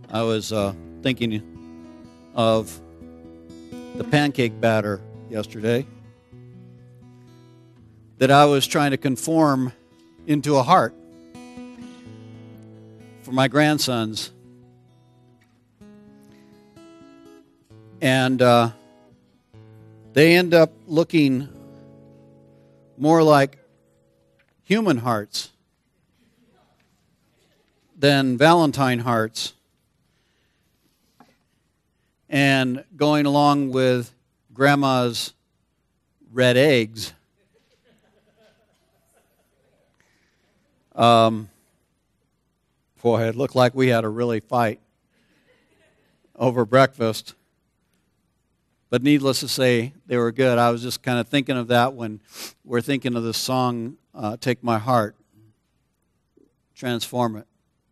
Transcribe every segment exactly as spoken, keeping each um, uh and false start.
I was uh, thinking of the pancake batter yesterday that I was trying to conform into a heart for my grandsons. And uh, they end up looking more like human hearts than Valentine hearts. And going along with Grandma's red eggs, um, boy, it looked like we had a really fight over breakfast. But needless to say, they were good. I was just kind of thinking of that when we're thinking of the song, uh, Take My Heart, transform it.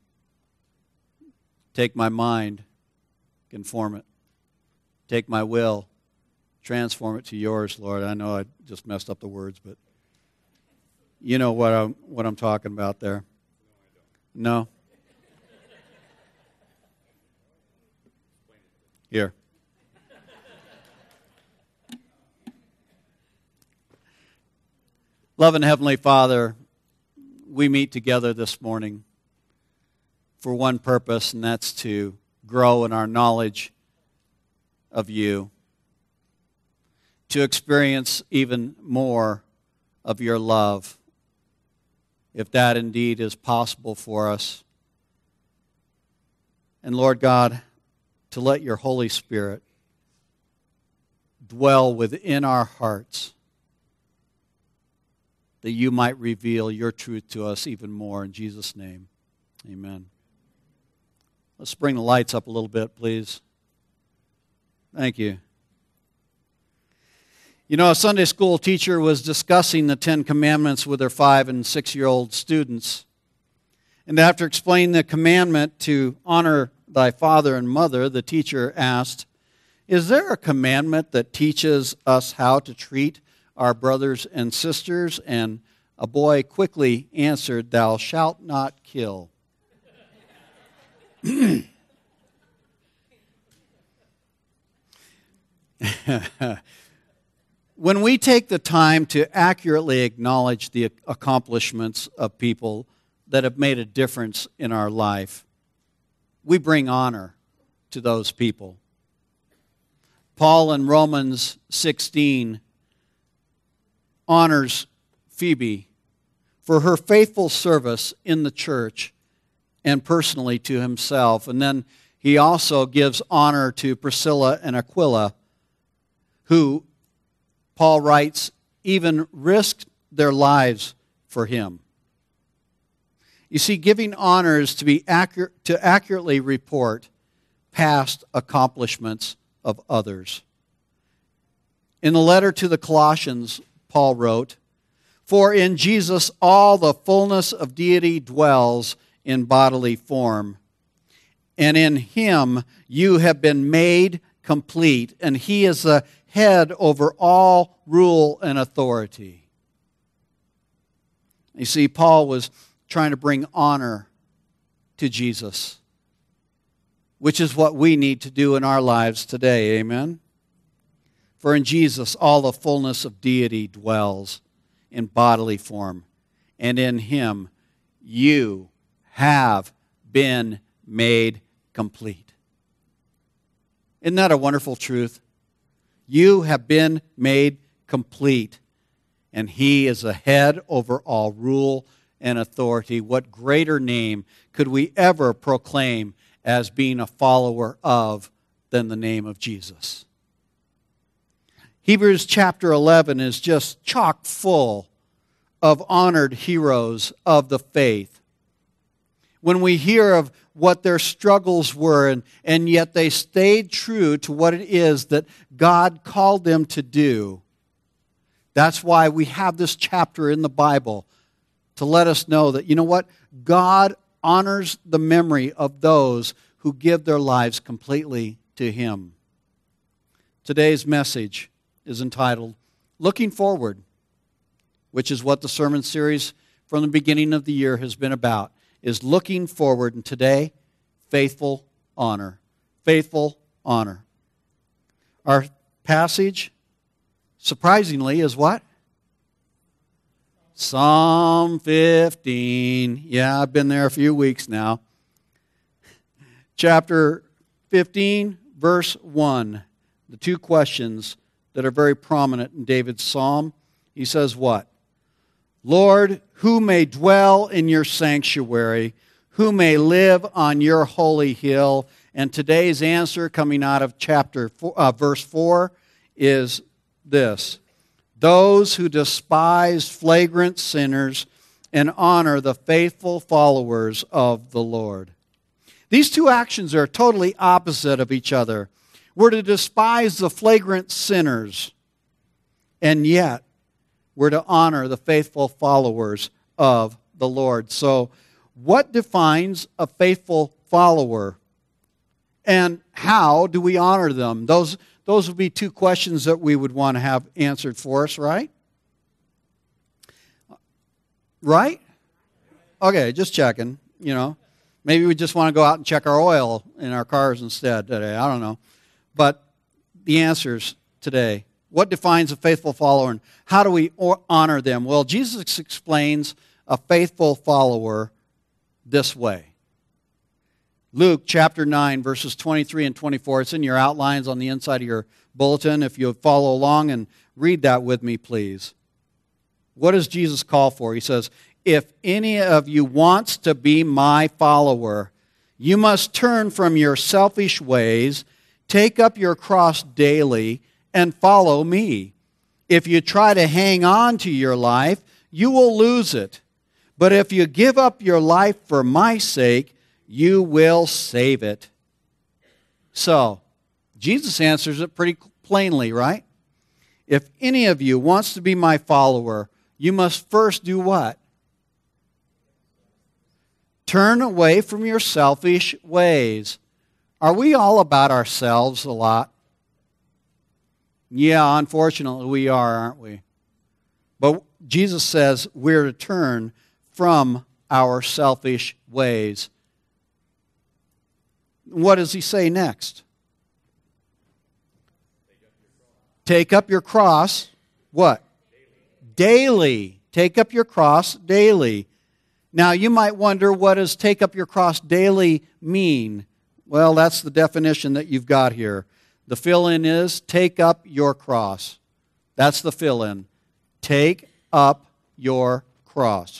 Take my mind, conform it. Take my will, transform it to yours, Lord. I know I just messed up the words, but you know what I'm, what I'm talking about there. No? Here. Loving Heavenly Father, we meet together this morning for one purpose, and that's to grow in our knowledge of you, to experience even more of your love, if that indeed is possible for us. And Lord God, to let your Holy Spirit dwell within our hearts, that you might reveal your truth to us even more. In Jesus' name, amen. Let's bring the lights up a little bit, please. Thank you. You know, a Sunday school teacher was discussing the Ten Commandments with her five- and six-year-old students. And after explaining the commandment to honor thy father and mother, the teacher asked, "Is there a commandment that teaches us how to treat our brothers and sisters?" And a boy quickly answered, "Thou shalt not kill." When we take the time to accurately acknowledge the accomplishments of people that have made a difference in our life, we bring honor to those people. Paul in Romans sixteen honors Phoebe for her faithful service in the church and personally to himself. And then he also gives honor to Priscilla and Aquila, who, Paul writes, even risked their lives for him. You see, giving honor is to be accurate, to accurately report past accomplishments of others. In the letter to the Colossians, Paul wrote, "For in Jesus all the fullness of deity dwells in bodily form, and in him you have been made complete, and he is the head over all rule and authority." You see, Paul was trying to bring honor to Jesus, which is what we need to do in our lives today. Amen? For in Jesus all the fullness of deity dwells in bodily form, and in him you have been made complete. Isn't that a wonderful truth? You have been made complete, and he is the head over all rule and authority. What greater name could we ever proclaim as being a follower of than the name of Jesus? Hebrews chapter eleven is just chock full of honored heroes of the faith. When we hear of what their struggles were, and, and yet they stayed true to what it is that God called them to do. That's why we have this chapter in the Bible, to let us know that, you know what? God honors the memory of those who give their lives completely to him. Today's message is entitled, Looking Forward, which is what the sermon series from the beginning of the year has been about, is looking forward. And today, faithful honor. Faithful honor. Our passage, surprisingly, is what? Psalm fifteen. Yeah, I've been there a few weeks now. Chapter fifteen, verse one. The two questions that are very prominent in David's psalm. He says what? Lord, who may dwell in your sanctuary? Who may live on your holy hill? And today's answer, coming out of chapter four, uh, verse four, is this: those who despise flagrant sinners and honor the faithful followers of the Lord. These two actions are totally opposite of each other. We're to despise the flagrant sinners, and yet we're to honor the faithful followers of the Lord. So, what defines a faithful follower? And how do we honor them? Those, those would be two questions that we would want to have answered for us, right? Right? Okay, just checking, you know. Maybe we just want to go out and check our oil in our cars instead today. I don't know. But the answers today. What defines a faithful follower, and how do we honor them? Well, Jesus explains a faithful follower this way. Luke chapter nine, verses twenty-three and twenty-four. It's in your outlines on the inside of your bulletin. If you follow along and read that with me, please. What does Jesus call for? He says, if any of you wants to be my follower, you must turn from your selfish ways, take up your cross daily, and follow me. If you try to hang on to your life, you will lose it. But if you give up your life for my sake, you will save it. So, Jesus answers it pretty plainly, right? If any of you wants to be my follower, you must first do what? Turn away from your selfish ways. Are we all about ourselves a lot? Yeah, unfortunately we are, aren't we? But Jesus says we're to turn from our selfish ways. What does he say next? Take up your cross. What? Daily. Take up your cross daily. Now, you might wonder, what does take up your cross daily mean? Well, that's the definition that you've got here. The fill-in is, take up your cross. That's the fill-in. Take up your cross.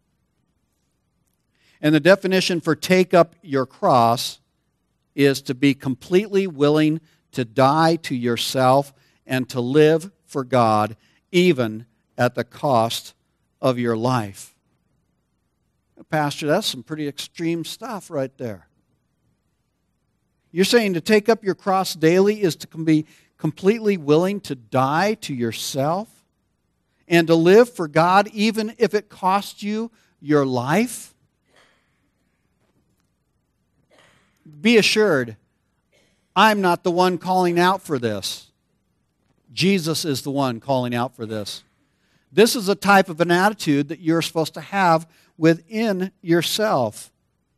And the definition for take up your cross is to be completely willing to die to yourself and to live for God, even at the cost of your life. Pastor, that's some pretty extreme stuff right there. You're saying to take up your cross daily is to be completely willing to die to yourself and to live for God even if it costs you your life? Be assured, I'm not the one calling out for this. Jesus is the one calling out for this. This is a type of an attitude that you're supposed to have within yourself.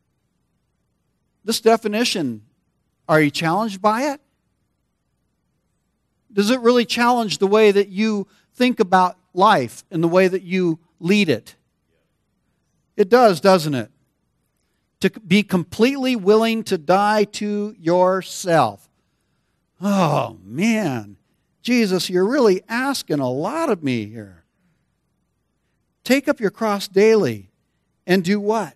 This definition, are you challenged by it? Does it really challenge the way that you think about life and the way that you lead it? It does, doesn't it? To be completely willing to die to yourself. Oh, man. Jesus, you're really asking a lot of me here. Take up your cross daily and do what?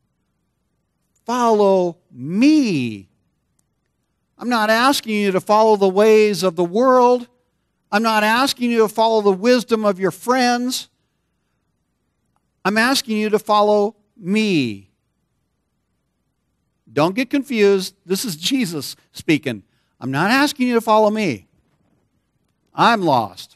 Follow me. I'm not asking you to follow the ways of the world. I'm not asking you to follow the wisdom of your friends. I'm asking you to follow me. Don't get confused. This is Jesus speaking. I'm not asking you to follow me. I'm lost.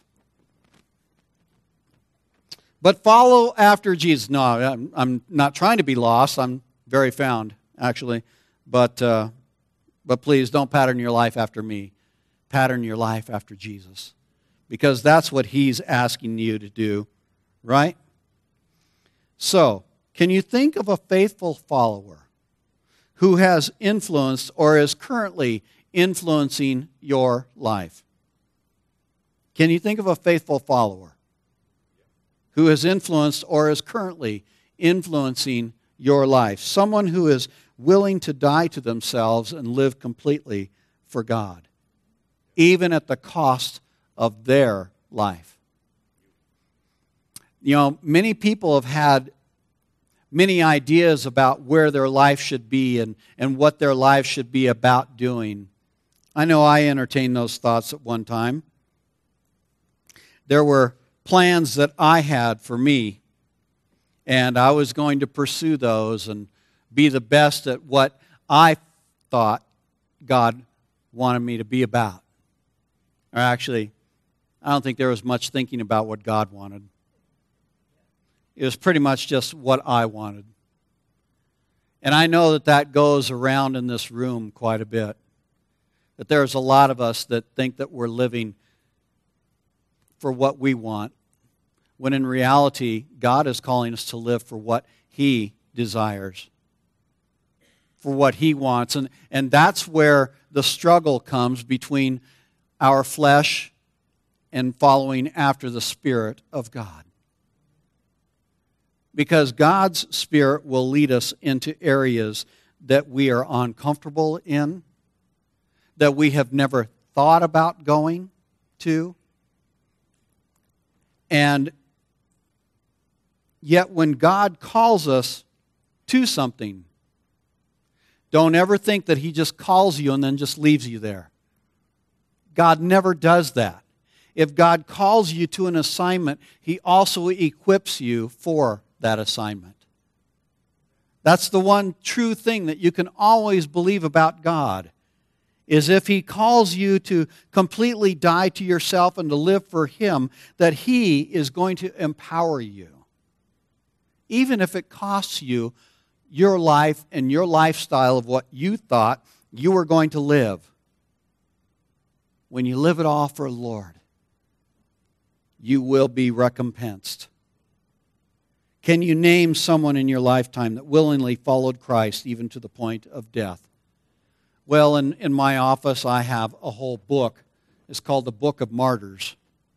But follow after Jesus. No, I'm, I'm not trying to be lost. I'm very found, actually. But, uh, but please don't pattern your life after me. Pattern your life after Jesus. Because that's what He's asking you to do, right? So, can you think of a faithful follower? who has influenced or is currently influencing your life? Can you think of a faithful follower who has influenced or is currently influencing your life? Someone who is willing to die to themselves and live completely for God, even at the cost of their life. You know, many people have had many ideas about where their life should be and, and what their life should be about doing. I know I entertained those thoughts at one time. There were plans that I had for me, and I was going to pursue those and be the best at what I thought God wanted me to be about. Or actually, I don't think there was much thinking about what God wanted. It was pretty much just what I wanted. And I know that that goes around in this room quite a bit. That there's a lot of us that think that we're living for what we want, when in reality, God is calling us to live for what He desires, for what He wants. And, and that's where the struggle comes between our flesh and following after the Spirit of God. Because God's Spirit will lead us into areas that we are uncomfortable in, that we have never thought about going to. And yet when God calls us to something, don't ever think that He just calls you and then just leaves you there. God never does that. If God calls you to an assignment, He also equips you for that assignment. That's the one true thing that you can always believe about God, is if He calls you to completely die to yourself and to live for Him, that He is going to empower you. Even if it costs you your life and your lifestyle of what you thought you were going to live. When you live it all for the Lord, you will be recompensed. Can you name someone in your lifetime that willingly followed Christ even to the point of death? Well, in, in my office, I have a whole book. It's called the Book of Martyrs.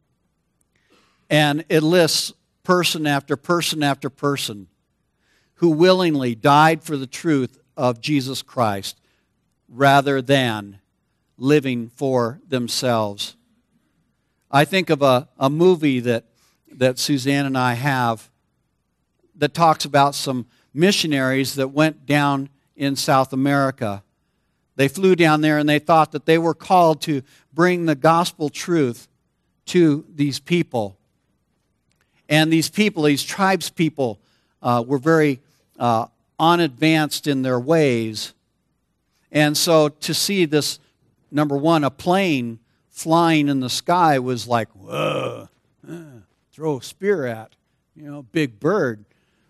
And it lists person after person after person who willingly died for the truth of Jesus Christ rather than living for themselves. I think of a, a movie that, that Suzanne and I have that talks about some missionaries that went down in South America. They flew down there and they thought that they were called to bring the gospel truth to these people. And these people, these tribes people, uh, were very uh, unadvanced in their ways. And so to see this, number one, a plane flying in the sky was like, whoa, uh, throw a spear at, you know, big bird.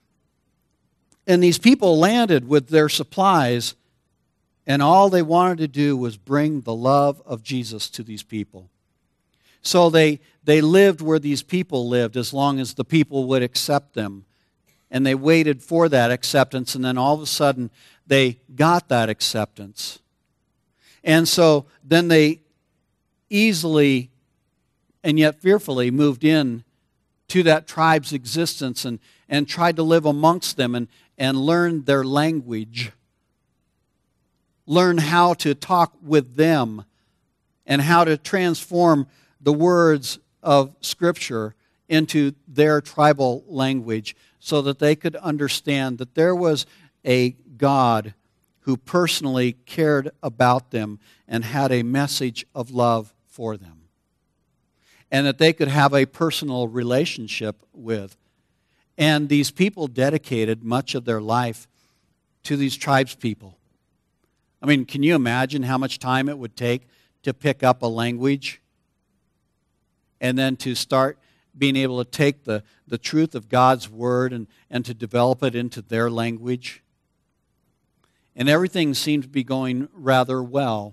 And these people landed with their supplies, and all they wanted to do was bring the love of Jesus to these people. So they, they lived where these people lived as long as the people would accept them. And they waited for that acceptance, and then all of a sudden they got that acceptance. And so then they easily and yet fearfully moved in to that tribe's existence and, and tried to live amongst them and, and learn their language. Learn how to talk with them and how to transform the words of Scripture into their tribal language so that they could understand that there was a God who personally cared about them and had a message of love for them. And that they could have a personal relationship with. And these people dedicated much of their life to these tribes people. I mean, can you imagine how much time it would take to pick up a language and then to start being able to take the, the truth of God's Word and, and to develop it into their language? And everything seemed to be going rather well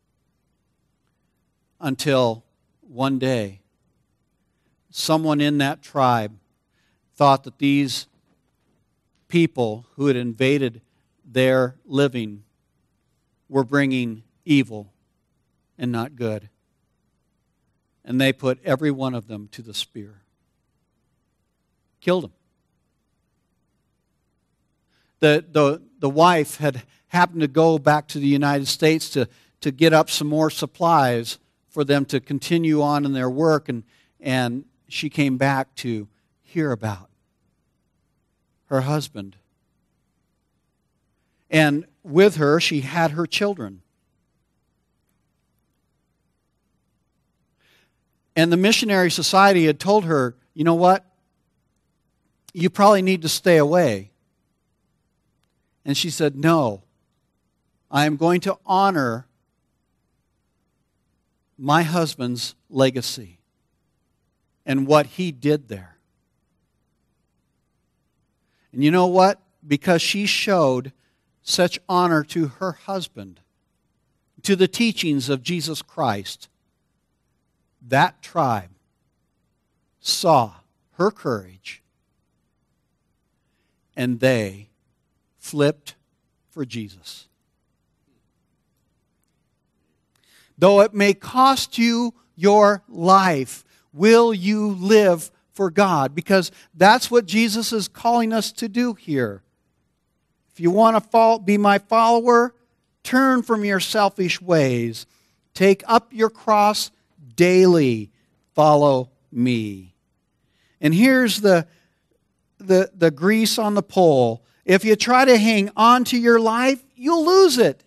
until one day someone in that tribe thought that these people who had invaded their living were bringing evil and not good. And they put every one of them to the spear. Killed them. The, the, the wife had happened to go back to the United States to, to get up some more supplies for them to continue on in their work, and, and she came back to hear about her husband. And with her, she had her children. And the missionary society had told her, you know what? You probably need to stay away. And she said, no, I am going to honor my husband's legacy and what he did there. And you know what? Because she showed such honor to her husband, to the teachings of Jesus Christ, that tribe saw her courage, and they flipped for Jesus. Though it may cost you your life, will you live for God? Because that's what Jesus is calling us to do here. If you want to follow, be my follower, turn from your selfish ways. Take up your cross daily. Follow me. And here's the, the, the grease on the pole. If you try to hang on to your life, you'll lose it.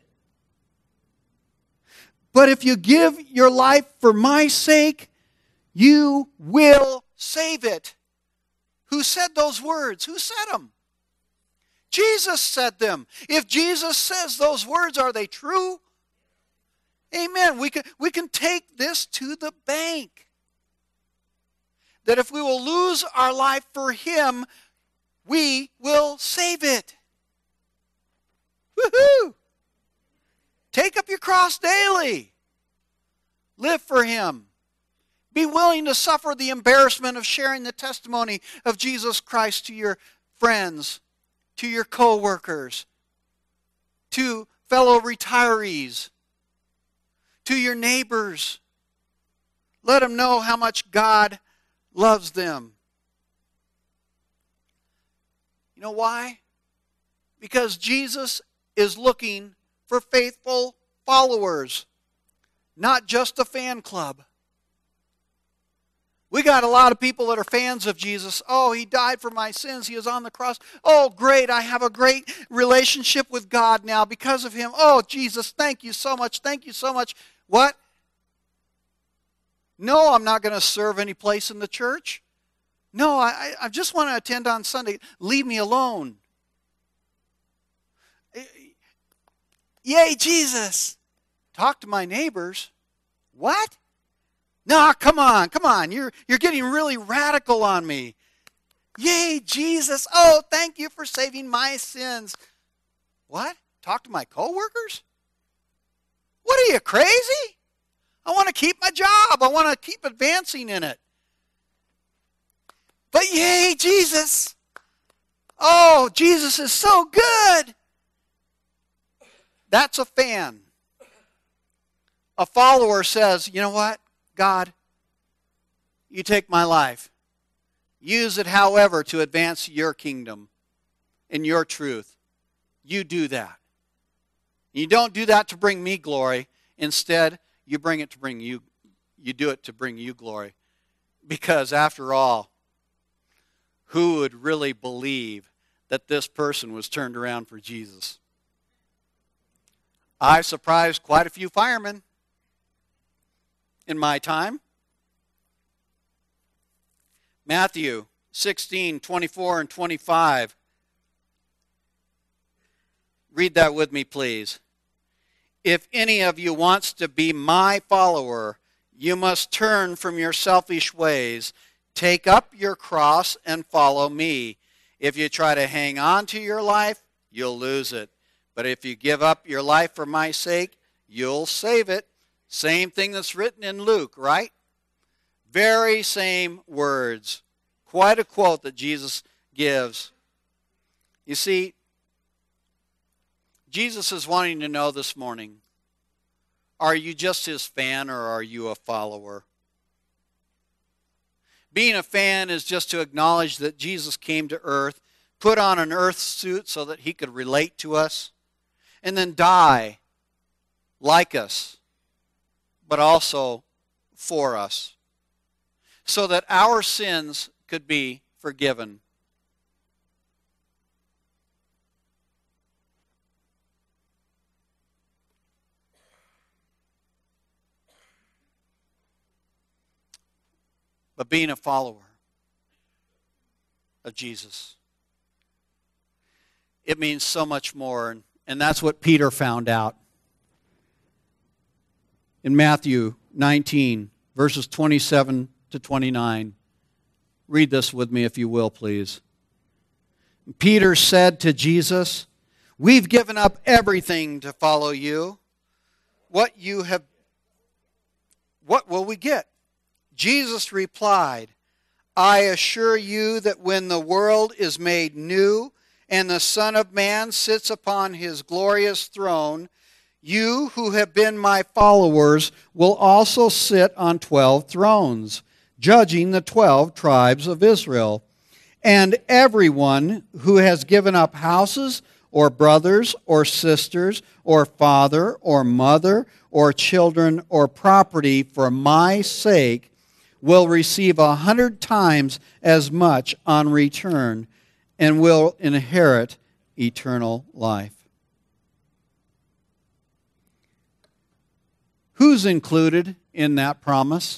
But if you give your life for my sake, you will save it. Who said those words? Who said them? Jesus said them. If Jesus says those words, are they true? Amen. We can, we can take this to the bank. That if we will lose our life for Him, we will save it. Woohoo! Take up your cross daily. Live for Him. Be willing to suffer the embarrassment of sharing the testimony of Jesus Christ to your friends, to your co-workers, to fellow retirees, to your neighbors. Let them know how much God loves them. You know why? Because Jesus is looking for faithful followers, not just a fan club. We got a lot of people that are fans of Jesus. Oh, He died for my sins. He was on the cross. Oh, great. I have a great relationship with God now because of Him. Oh, Jesus, thank you so much. Thank you so much. What? No, I'm not going to serve any place in the church. No, I, I just want to attend on Sunday. Leave me alone. Yay, Jesus. Talk to my neighbors. What? No, come on, come on. You're, you're getting really radical on me. Yay, Jesus. Oh, thank you for saving my sins. What? Talk to my coworkers? What are you, crazy? I want to keep my job. I want to keep advancing in it. But yay, Jesus. Oh, Jesus is so good. That's a fan. A follower says, you know what? God, you take my life. Use it, however, to advance your kingdom and your truth. You do that. You don't do that to bring me glory. Instead, you bring it to bring you, you do it to bring you glory. Because after all, who would really believe that this person was turned around for Jesus? I surprised quite a few firemen in my time. Matthew sixteen, twenty-four and twenty-five. Read that with me, please. If any of you wants to be my follower, you must turn from your selfish ways, take up your cross, and follow me. If you try to hang on to your life, you'll lose it. But if you give up your life for my sake, you'll save it. Same thing that's written in Luke, right? Very same words. Quite a quote that Jesus gives. You see, Jesus is wanting to know this morning, are you just his fan or are you a follower? Being a fan is just to acknowledge that Jesus came to earth, put on an earth suit so that he could relate to us, and then die like us, but also for us, so that our sins could be forgiven. But being a follower of Jesus, it means so much more, and, and that's what Peter found out. In Matthew nineteen, verses twenty-seven to twenty-nine, read this with me if you will, please. Peter said to Jesus, "We've given up everything to follow you. What you have, what will we get?" Jesus replied, "I assure you that when the world is made new and the Son of Man sits upon his glorious throne, you who have been my followers will also sit on twelve thrones, judging the twelve tribes of Israel. And everyone who has given up houses or brothers or sisters or father or mother or children or property for my sake will receive a hundred times as much on return and will inherit eternal life." Who's included in that promise?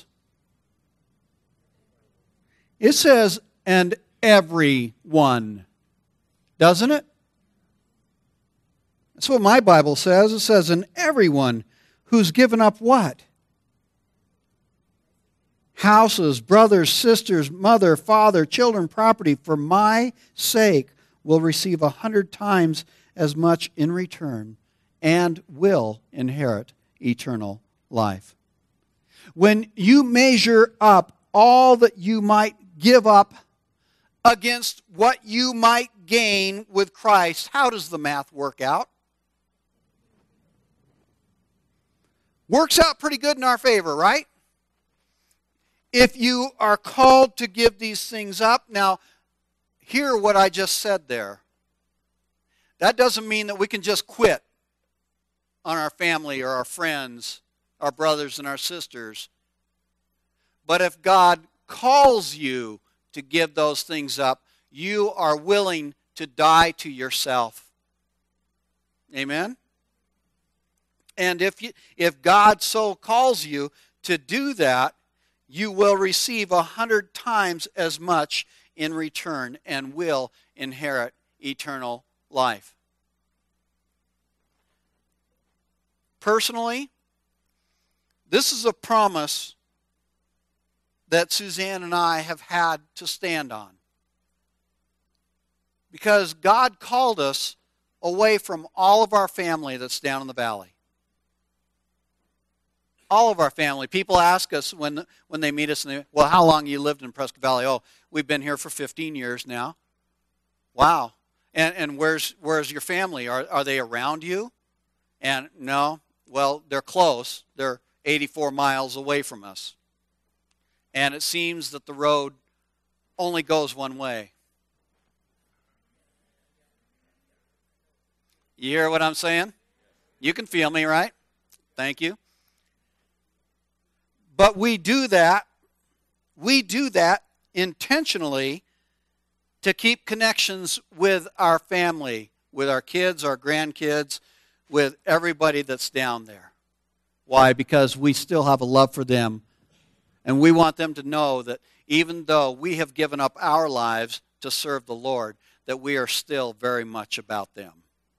It says, and everyone, doesn't it? That's what my Bible says. It says, and everyone who's given up what? Houses, brothers, sisters, mother, father, children, property, for my sake will receive a hundred times as much in return and will inherit eternal life. When you measure up all that you might give up against what you might gain with Christ, how does the math work out? Works out pretty good in our favor, right? If you are called to give these things up, now, hear what I just said there. That doesn't mean that we can just quit on our family or our friends, our brothers and our sisters. But if God calls you to give those things up, you are willing to die to yourself. Amen? And if you, if God so calls you to do that, you will receive a hundred times as much in return and will inherit eternal life. Personally, this is a promise that Suzanne and I have had to stand on. Because God called us away from all of our family that's down in the valley. All of our family. People ask us when when they meet us, and they, well, how long you lived in Prescott Valley? Oh, we've been here for fifteen years now. Wow. And and where's where's your family? Are are they around you? And no, well, they're close. They're eighty-four miles away from us. And it seems that the road only goes one way. You hear what I'm saying? You can feel me, right? Thank you. But we do that, we do that intentionally to keep connections with our family, with our kids, our grandkids, with everybody that's down there. Why? Because we still have a love for them. And we want them to know that even though we have given up our lives to serve the Lord, that we are still very much about them.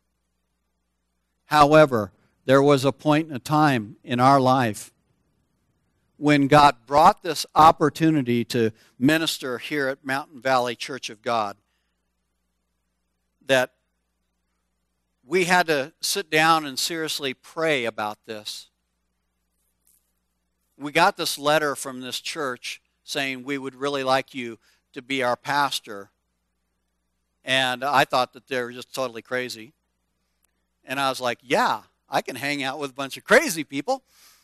However, there was a point in a time in our life when God brought this opportunity to minister here at Mountain Valley Church of God, that we had to sit down and seriously pray about this. We got this letter from this church saying we would really like you to be our pastor. And I thought that they were just totally crazy. And I was like, yeah, I can hang out with a bunch of crazy people.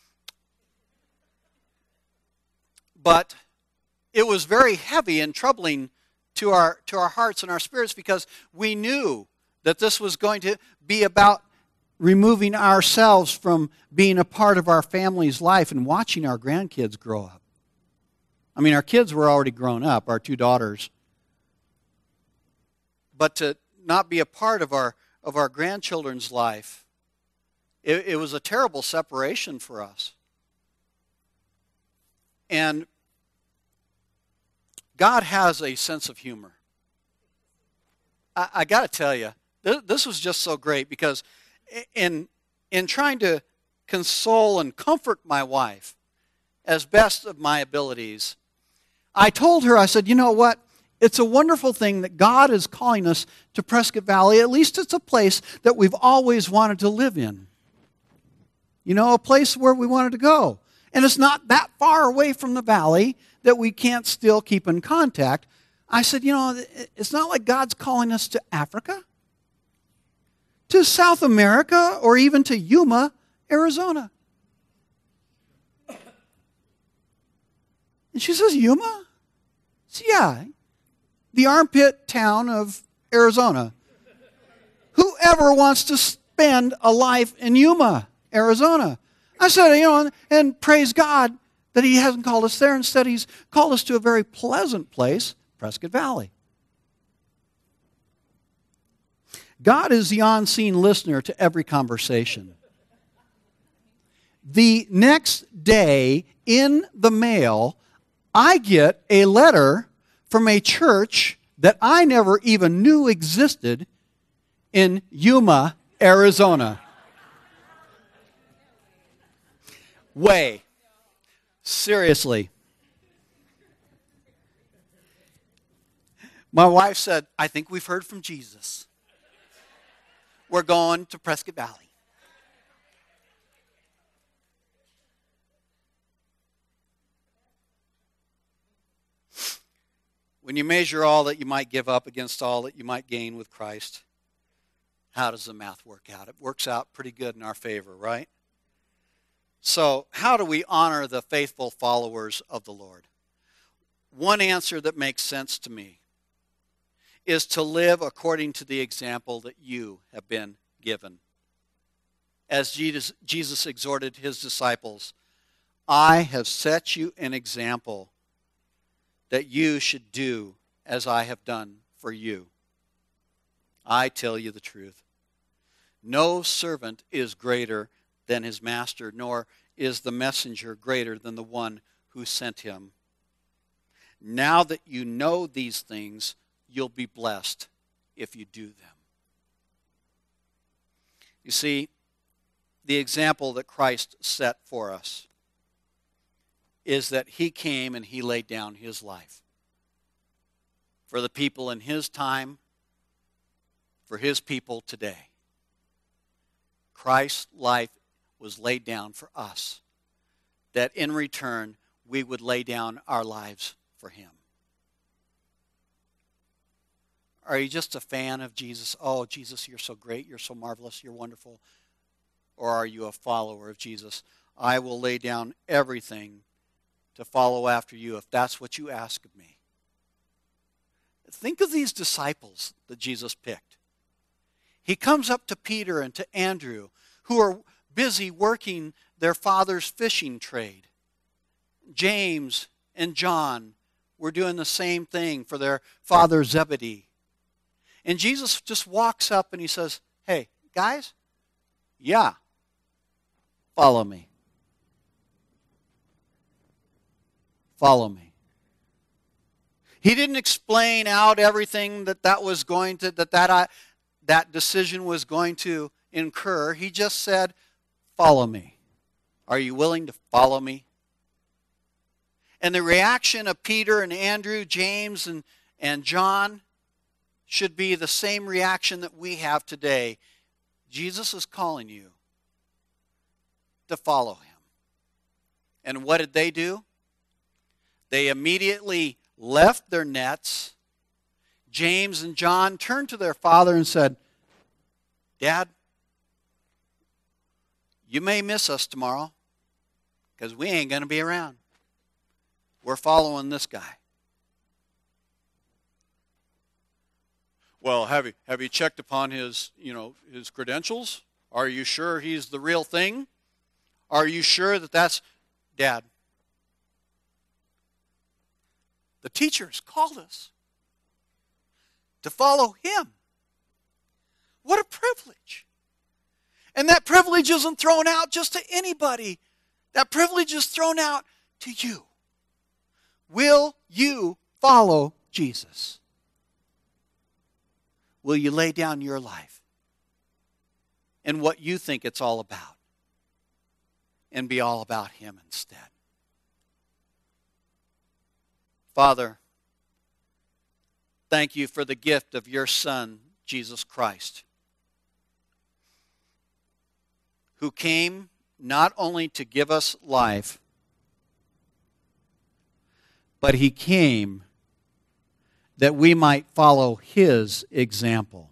But it was very heavy and troubling to our to our hearts and our spirits, because we knew that this was going to be about removing ourselves from being a part of our family's life and watching our grandkids grow up. I mean, our kids were already grown up, our two daughters. But to not be a part of our of our grandchildren's life, it, it was a terrible separation for us. And God has a sense of humor. I, I got to tell you, this, this was just so great, because in in trying to console and comfort my wife as best of my abilities, I told her, I said, you know what? It's a wonderful thing that God is calling us to Prescott Valley. At least it's a place that we've always wanted to live in. You know, a place where we wanted to go. And it's not that far away from the valley that we can't still keep in contact. I said, you know, it's not like God's calling us to Africa, to South America, or even to Yuma, Arizona. And she says, Yuma? So, yeah, the armpit town of Arizona. Whoever wants to spend a life in Yuma, Arizona? I said, you know, and praise God that He hasn't called us there. Instead, He's called us to a very pleasant place, Prescott Valley. God is the on-scene listener to every conversation. The next day, in the mail, I get a letter from a church that I never even knew existed in Yuma, Arizona. Way. Seriously. My wife said, I think we've heard from Jesus. We're going to Prescott Valley. When you measure all that you might give up against all that you might gain with Christ, how does the math work out? It works out pretty good in our favor, right? So, how do we honor the faithful followers of the Lord? One answer that makes sense to me is to live according to the example that you have been given. As Jesus, Jesus exhorted His disciples, I have set you an example that you should do as I have done for you. I tell you the truth. No servant is greater than his master, nor is the messenger greater than the one who sent him. Now that you know these things, you'll be blessed if you do them. You see, the example that Christ set for us is that He came and He laid down His life for the people in His time, for His people today. Christ's life was laid down for us, that in return we would lay down our lives for Him. Are you just a fan of Jesus? Oh, Jesus, you're so great, you're so marvelous, you're wonderful. Or are you a follower of Jesus? I will lay down everything to follow after you if that's what you ask of me. Think of these disciples that Jesus picked. He comes up to Peter and to Andrew, who are busy working their father's fishing trade. James and John were doing the same thing for their father Zebedee. And Jesus just walks up and He says, hey, guys, yeah, follow me. Follow me. He didn't explain out everything that that was going to, that that, uh, that decision was going to incur. He just said, follow me. Are you willing to follow me? And the reaction of Peter and Andrew, James and, and John should be the same reaction that we have today. Jesus is calling you to follow Him. And what did they do? They immediately left their nets. James and John turned to their father and said, Dad, You may miss us tomorrow because we ain't going to be around. We're following this guy. Well, have you, have you checked upon his, you know, his credentials? Are you sure he's the real thing? Are you sure that that's Dad? The teachers called us to follow him. What a privilege. And that privilege isn't thrown out just to anybody. That privilege is thrown out to you. Will you follow Jesus? Will you lay down your life and what you think it's all about and be all about him instead? Father, thank you for the gift of your Son, Jesus Christ, who came not only to give us life, but he came that we might follow his example,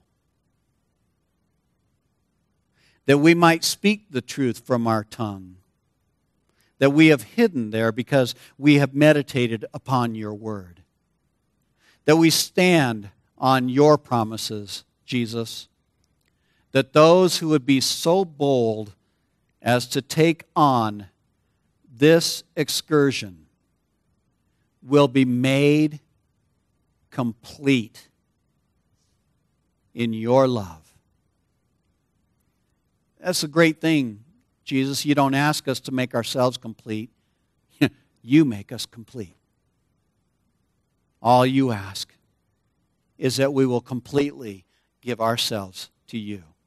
that we might speak the truth from our tongue, that we have hidden there because we have meditated upon your word, that we stand on your promises, Jesus, that those who would be so bold as to take on this excursion will be made complete in your love. That's a great thing, Jesus. You don't ask us to make ourselves complete. You make us complete. All you ask is that we will completely give ourselves to you.